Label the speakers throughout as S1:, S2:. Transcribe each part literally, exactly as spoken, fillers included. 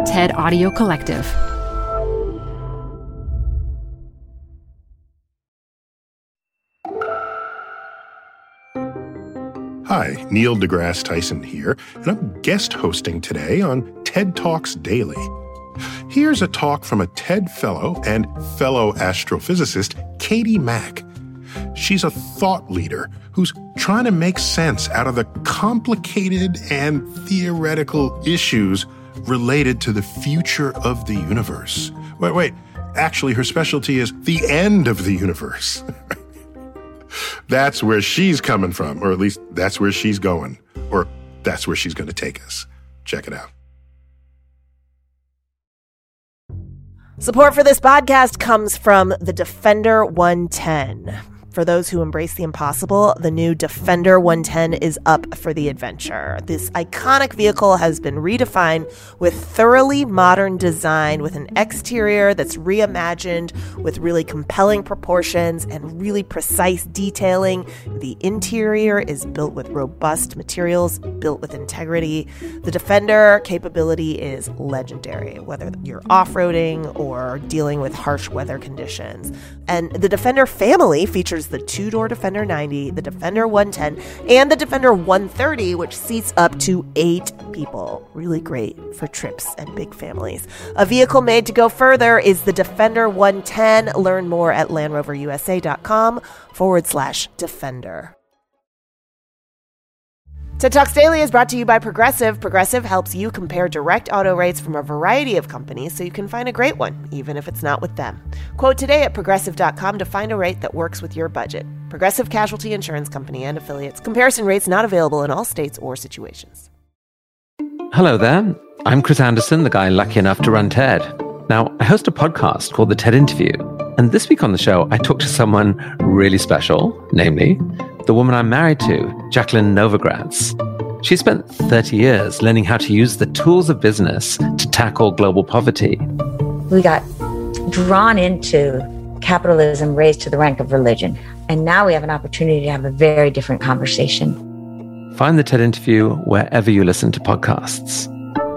S1: TED Audio Collective.
S2: Hi, Neil deGrasse Tyson here, and I'm guest hosting today on TED Talks Daily. Here's a talk from a TED Fellow and fellow astrophysicist, Katie Mack. She's a thought leader who's trying to make sense out of the complicated and theoretical issues related to the future of the universe. Wait, wait, actually her specialty is the end of the universe. That's where she's coming from, or at least that's where she's going, or that's where she's going to take us. Check it out.
S3: Support for this podcast comes from the Defender one ten. For those who embrace the impossible, the new Defender one ten is up for the adventure. This iconic vehicle has been redefined with thoroughly modern design, with an exterior that's reimagined with really compelling proportions and really precise detailing. The interior is built with robust materials, built with integrity. The Defender capability is legendary, whether you're off-roading or dealing with harsh weather conditions. And the Defender family features the two-door Defender ninety, the Defender one ten, and the Defender one thirty, which seats up to eight people. Really great for trips and big families. A vehicle made to go further is the Defender one ten. Learn more at LandRoverUSA.com forward slash Defender. TED Talks Daily is brought to you by Progressive. Progressive helps you compare direct auto rates from a variety of companies so you can find a great one, even if it's not with them. Quote today at Progressive dot com to find a rate that works with your budget. Progressive Casualty Insurance Company and Affiliates. Comparison rates not available in all states or situations.
S4: Hello there. I'm Chris Anderson, the guy lucky enough to run TED. Now, I host a podcast called The TED Interview. And this week on the show, I talked to someone really special, namely the woman I'm married to, Jacqueline Novogratz. She spent thirty years learning how to use the tools of business to tackle global poverty.
S5: We got drawn into capitalism raised to the rank of religion. And now we have an opportunity to have a very different conversation.
S4: Find the TED Interview wherever you listen to podcasts.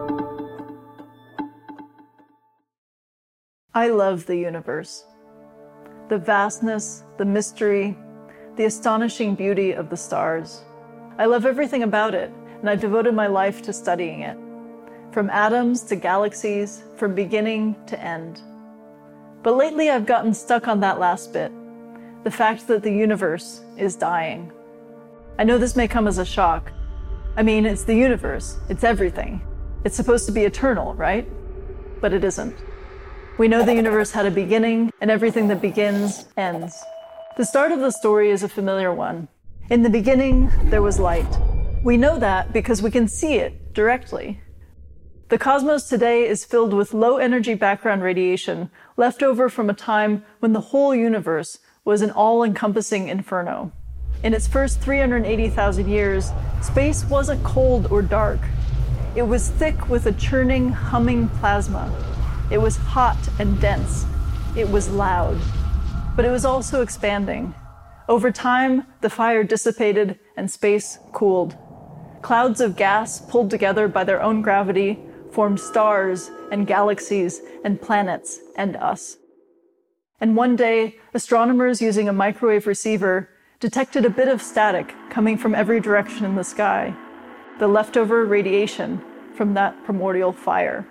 S6: I love the universe. The vastness, the mystery, the astonishing beauty of the stars. I love everything about it, and I've devoted my life to studying it. From atoms to galaxies, from beginning to end. But lately I've gotten stuck on that last bit, the fact that the universe is dying. I know this may come as a shock. I mean, it's the universe, it's everything. It's supposed to be eternal, right? But it isn't. We know the universe had a beginning, and everything that begins ends. The start of the story is a familiar one. In the beginning, there was light. We know that because we can see it directly. The cosmos today is filled with low-energy background radiation left over from a time when the whole universe was an all-encompassing inferno. In its first three hundred eighty thousand years, space wasn't cold or dark. It was thick with a churning, humming plasma. It was hot and dense. It was loud. But it was also expanding. Over time, the fire dissipated and space cooled. Clouds of gas pulled together by their own gravity formed stars and galaxies and planets and us. And one day, astronomers using a microwave receiver detected a bit of static coming from every direction in the sky, the leftover radiation from that primordial fire.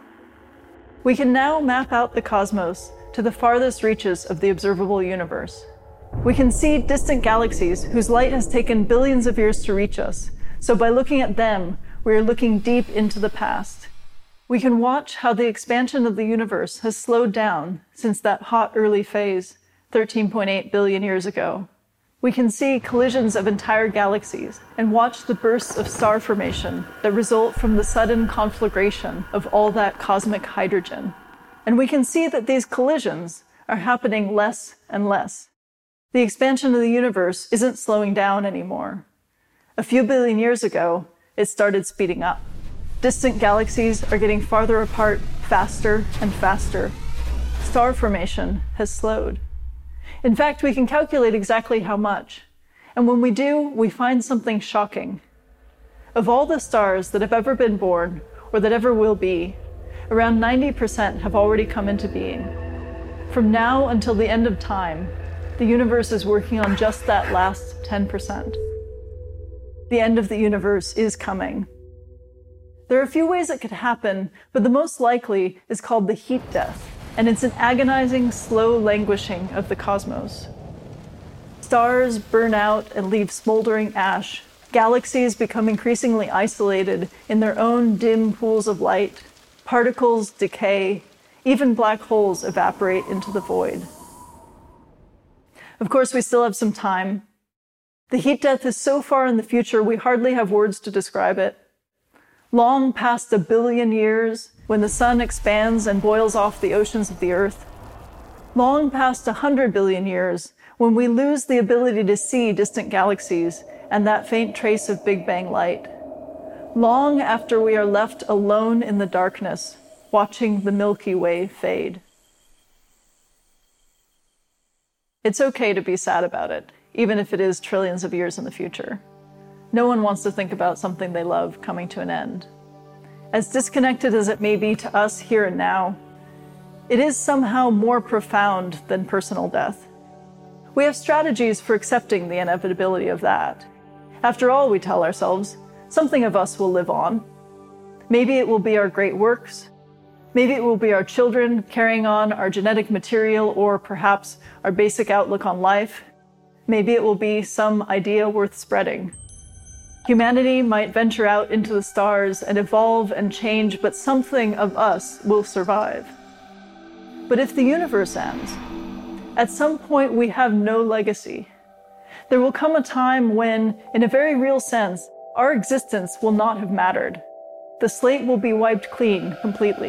S6: We can now map out the cosmos to the farthest reaches of the observable universe. We can see distant galaxies whose light has taken billions of years to reach us, so by looking at them, we are looking deep into the past. We can watch how the expansion of the universe has slowed down since that hot early phase, thirteen point eight billion years ago. We can see collisions of entire galaxies and watch the bursts of star formation that result from the sudden conflagration of all that cosmic hydrogen. And we can see that these collisions are happening less and less. The expansion of the universe isn't slowing down anymore. A few billion years ago, it started speeding up. Distant galaxies are getting farther apart faster and faster. Star formation has slowed. In fact, we can calculate exactly how much. And when we do, we find something shocking. Of all the stars that have ever been born, or that ever will be, around ninety percent have already come into being. From now until the end of time, the universe is working on just that last ten percent. The end of the universe is coming. There are a few ways it could happen, but the most likely is called the heat death, and it's an agonizing, slow languishing of the cosmos. Stars burn out and leave smoldering ash. Galaxies become increasingly isolated in their own dim pools of light. Particles decay. Even black holes evaporate into the void. Of course, we still have some time. The heat death is so far in the future, we hardly have words to describe it. Long past a billion years, when the sun expands and boils off the oceans of the earth. Long past a hundred billion years, when we lose the ability to see distant galaxies and that faint trace of Big Bang light. Long after we are left alone in the darkness, watching the Milky Way fade. It's okay to be sad about it, even if it is trillions of years in the future. No one wants to think about something they love coming to an end. As disconnected as it may be to us here and now, it is somehow more profound than personal death. We have strategies for accepting the inevitability of that. After all, we tell ourselves, something of us will live on. Maybe it will be our great works. Maybe it will be our children carrying on our genetic material or perhaps our basic outlook on life. Maybe it will be some idea worth spreading. Humanity might venture out into the stars and evolve and change, but something of us will survive. But if the universe ends, at some point we have no legacy. There will come a time when, in a very real sense, our existence will not have mattered. The slate will be wiped clean completely.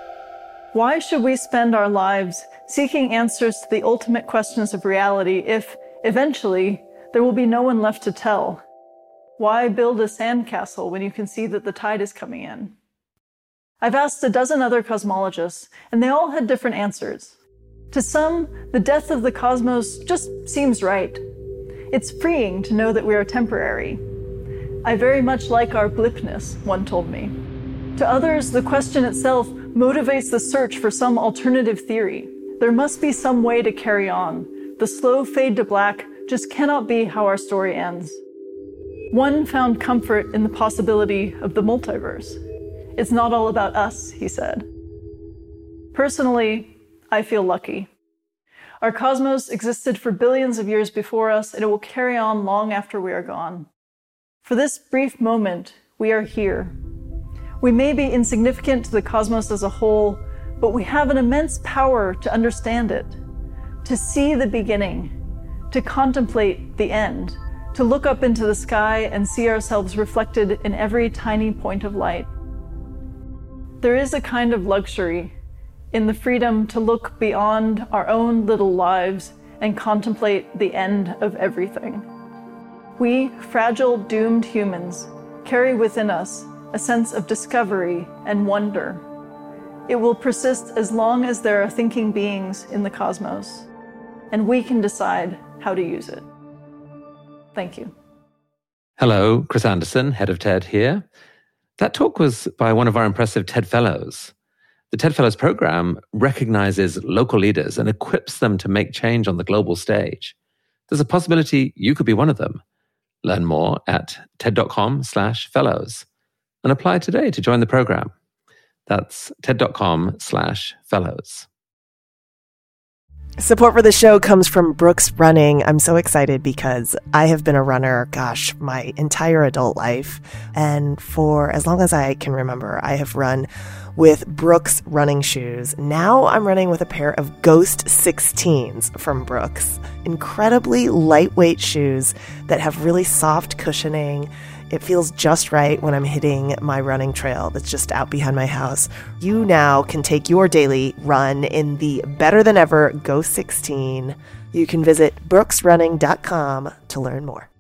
S6: Why should we spend our lives seeking answers to the ultimate questions of reality if, eventually, there will be no one left to tell? Why build a sandcastle when you can see that the tide is coming in? I've asked a dozen other cosmologists, and they all had different answers. To some, the death of the cosmos just seems right. It's freeing to know that we are temporary. I very much like our blipness, one told me. To others, the question itself motivates the search for some alternative theory. There must be some way to carry on. The slow fade to black just cannot be how our story ends. One found comfort in the possibility of the multiverse. It's not all about us, he said. Personally, I feel lucky. Our cosmos existed for billions of years before us, and it will carry on long after we are gone. For this brief moment, we are here. We may be insignificant to the cosmos as a whole, but we have an immense power to understand it, to see the beginning, to contemplate the end, to look up into the sky and see ourselves reflected in every tiny point of light. There is a kind of luxury in the freedom to look beyond our own little lives and contemplate the end of everything. We, fragile, doomed humans, carry within us a sense of discovery and wonder. It will persist as long as there are thinking beings in the cosmos, and we can decide how to use it. Thank you.
S4: Hello, Chris Anderson, head of TED here. That talk was by one of our impressive TED Fellows. The TED Fellows program recognizes local leaders and equips them to make change on the global stage. There's a possibility you could be one of them. Learn more at ted.com slash fellows and apply today to join the program. That's ted.com slash fellows.
S3: Support for the show comes from Brooks Running. I'm so excited because I have been a runner, gosh, my entire adult life. And for as long as I can remember, I have run with Brooks running shoes. Now I'm running with a pair of Ghost sixteens from Brooks. Incredibly lightweight shoes that have really soft cushioning. It feels just right when I'm hitting my running trail that's just out behind my house. You now can take your daily run in the better than ever Ghost sixteen. You can visit brooks running dot com to learn more.